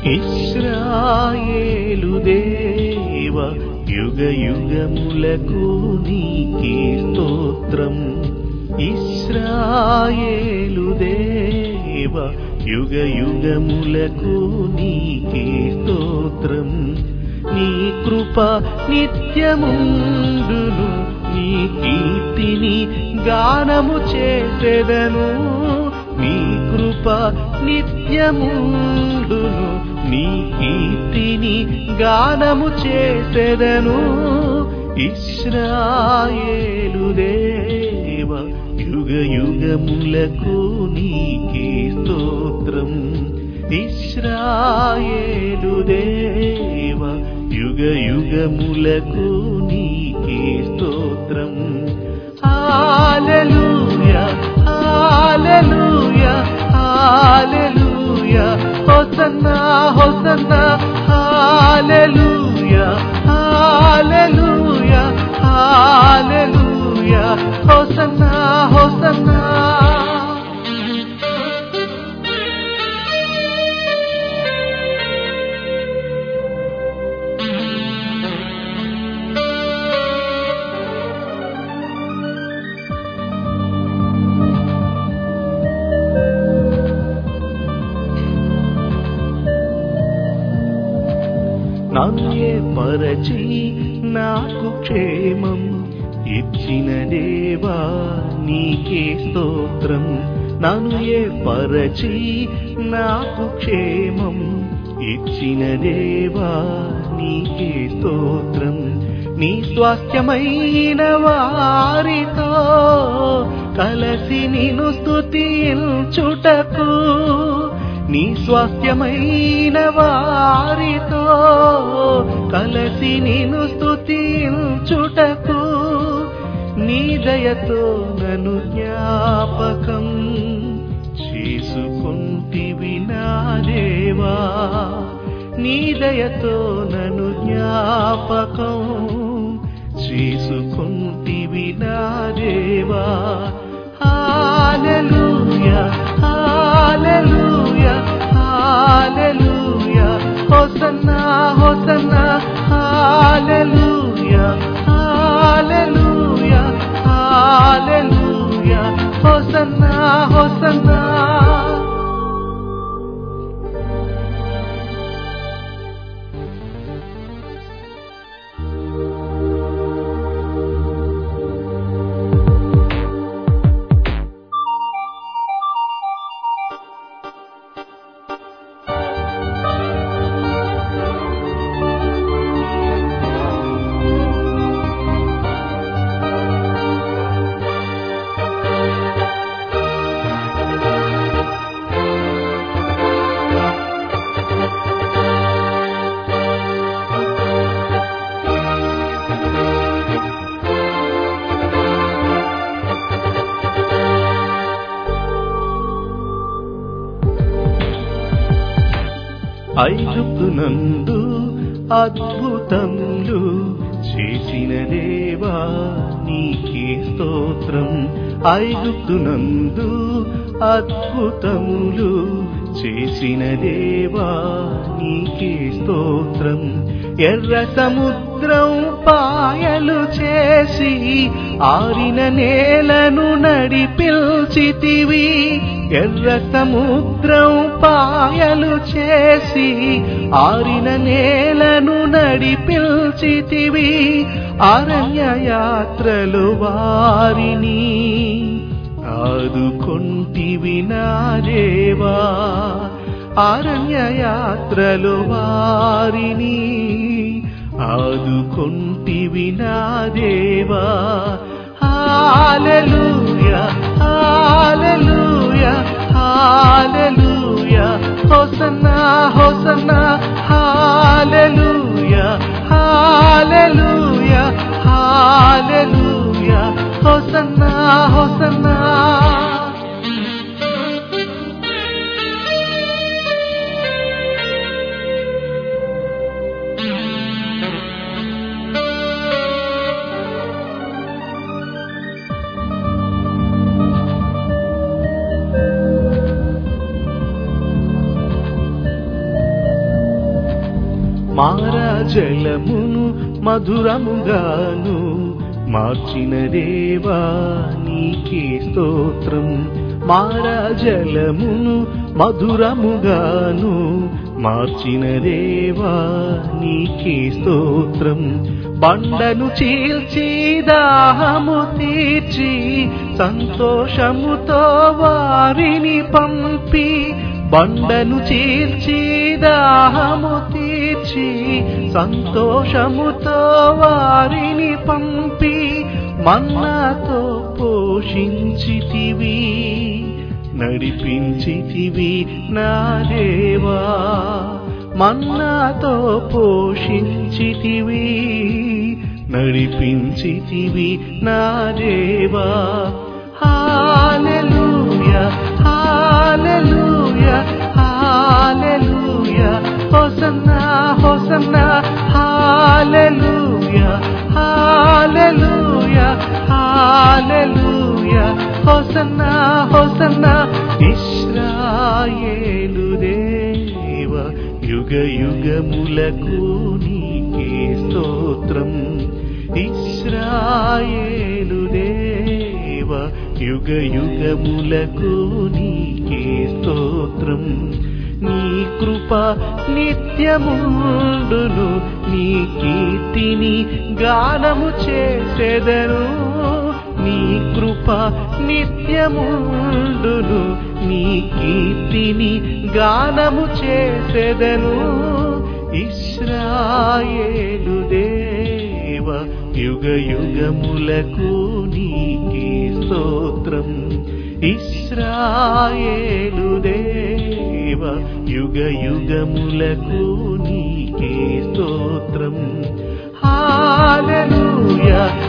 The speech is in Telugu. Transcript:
ఇశ్రాయేలు దేవ యుగ యుగములకు నీకే స్తోత్రం. ఇశ్రాయేలు దేవ యుగ యుగములకు నీకే స్తోత్రం. నీ కృప నిత్యముండును, నీ కీర్తిని గానము చేసెదను. నీ కృప నిత్యముండును, నీ కీర్తిని గానము చేసెదను. ఇశ్రాయేలు దేవ యుగ యుగములకు నీకే స్తోత్రం. ఇశ్రాయేలు దేవ యుగ యుగములకు నీకే స్తోత్రం. హల్లెలూయా హల్లెలూయా హల్లెలూయా హోసన్నా హోసన్నా హల్లెలూయా హల్లెలూయా హల్లెలూయా హోసన్నా హోసన్నా. నన్నే పరచి నాకు క్షేమం ఇచ్చిన దేవా నీకే స్తోత్రం. నన్నే పరచి నాకు క్షేమం ఇచ్చిన దేవా నీకే స్తోత్రం. నీ స్వాస్థ్యమైన వారితో కలసి నిన్ను స్తుతించుటకు, నీ స్వాస్థ్యమైన వారితో కలసి నిన్ను స్తుతించుటకు, నీ దయతో నన్ను జ్ఞాపకం చేసుకుంటివి నా దేవా. నీ దయతో నన్ను జ్ఞాపకం చేసుకుంటివి నా దేవా. హల్లెలూయా హల్లెలూయా హల్లెలూయా హోసన్నా హోసన్నా హల్లెలూయా హల్లెలూయా హల్లెలూయా హోసన్నా హోసన్నా. ఐగుప్తునందు అద్భుతములు చేసిన దేవా నీకే స్తోత్రం. ఐగుప్తునందు అద్భుతములు చేసిన దేవా నీకే స్తోత్రం. ఎర్ర సముద్రం పాయలు చేసి ఆరిన నేలను నడిపిల్చితివి. ఎర్ర సముద్రం పాయలు చేసి ఆరిన నేలను నడిపిల్చితివి. అరణ్య యాత్రలు వారిని ఆదుకొంటివి నా దేవా. అరణ్య యాత్రలు వారిని ఆదుకొంటివి నా దేవా. హల్లెలూయా హల్లెలూయా హల్లెలూయా హోసన్నా హోసన్నా హల్లెలూయా హల్లెలూయా హల్లెలూయా హోసన్నా హోసన్నా. మారాజలమును మధురముగాను మార్చిన దేవా నీకే స్తోత్రం. మారాజలమును మధురముగాను మార్చిన దేవా నీకే స్తోత్రం. బండను చీల్చి దాహము తీర్చి సంతోషముతో వారిని పంపి, బండను చీల్చి దాహము తీర్చి సంతోషముతో వారిని పంపి, మన్నాతో పోషించితివి నడిపించితివి నా దేవా. మన్నాతో పోషించితివి నడిపించితివి నా దేవా. హల్లెలూయా హల్లెలూయా హల్లెలూయా హోసన్నా హోసన్నా హల్లెలూయా హల్లెలూయా హల్లెలూయా హోసన్నా హోసన్నా. ఇశ్రాయేలు దేవ యుగ యుగములకు నీకే స్తోత్రం. ఇశ్రాయేలు దేవ యుగ యుగములకు నీకే స్తోత్రం. నీ కృప నిత్యముండును, నీ కీర్తిని గానము చేసెదను. నీ కృప నిత్యముండును, నీ కీర్తిని గానము చేసెదను. ఇశ్రాయేలు దేవ యుగ యుగములకు నీకే స్తోత్రం. ఇశ్రాయేలు దేవ యుగ యుగములకు నీకే స్తోత్రం. హల్లెలూయా